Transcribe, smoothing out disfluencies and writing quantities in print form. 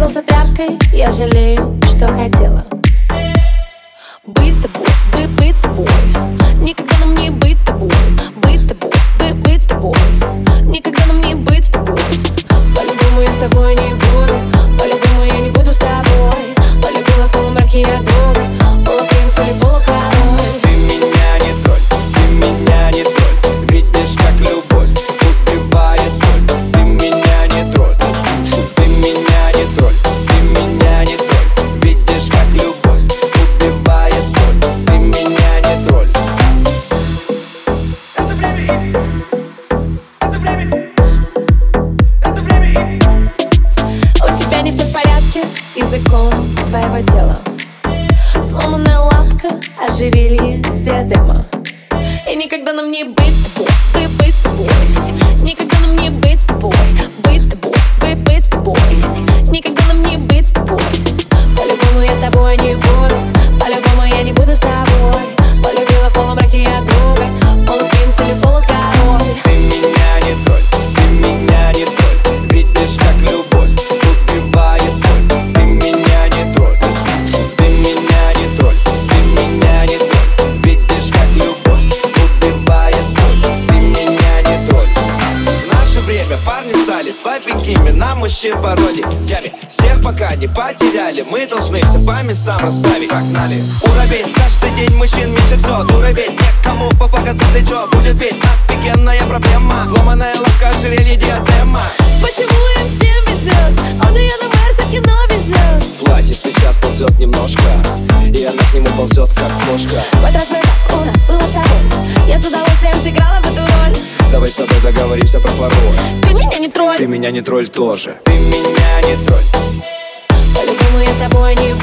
Прикасался тряпкой, я жалею, что хотела быть с тобой, быть с тобой. Никогда нам не быть с тобой, быть с тобой, быть с тобой. Никогда нам не быть с тобой. По-любому я с тобой не буду, по-любому я не буду с тобой. Полюбила в полумраке я друга, полупринц или полукороль. Ты меня не тролль, ты меня не тролль. Видишь, как любовь убивает боль. Ты меня не тролль, ты меня не тролль, ты меня не тролль. Видишь, как любовь убивает боль. Ты меня не тролль. Это время, это время, это время. У тебя не все в порядке с языком твоего тела. Сломанная лапка, ожерелье, диадема. И никогда нам не быть с тобой, быть с тобой. Никогда нам не быть с тобой, быть с тобой, быть с тобой. Никогда нам не быть с тобой. По-любому я с тобой не буду, по-любому я не буду с тобой. Полюбила в полумраке я друга, полупринц или полукороль. Ты меня не тролль, ты меня не тролль. Видишь, как любовь убивает боль. Ты меня не тролль, ты меня не тролль, ты меня не тролль. Видишь, как любовь убивает боль. Ты меня не тролль. В наше время парни стали слабенькими, на мужчин пародиями. Всех пока не потеряли, мы должны все по местам расставить. Погнали! Уровень, каждый день мужчин меньше все. Уровень, некому поплакаться в плечо. Будет ведь офигенная проблема. Сломанная лапка, ожерелье, диадема. Почему им всем везет? Он ее на Марс в кино везет. Платье с плеча сползет немножко, и она к нему ползет, как кошка. В этот раз мы так, у нас было с тобой. Я с удовольствием сыграла в эту роль. Давай с тобой договоримся про пароль. Ты меня не тролль, Ты меня не тролль тоже. Ты меня не тролль. по-любому я с тобой не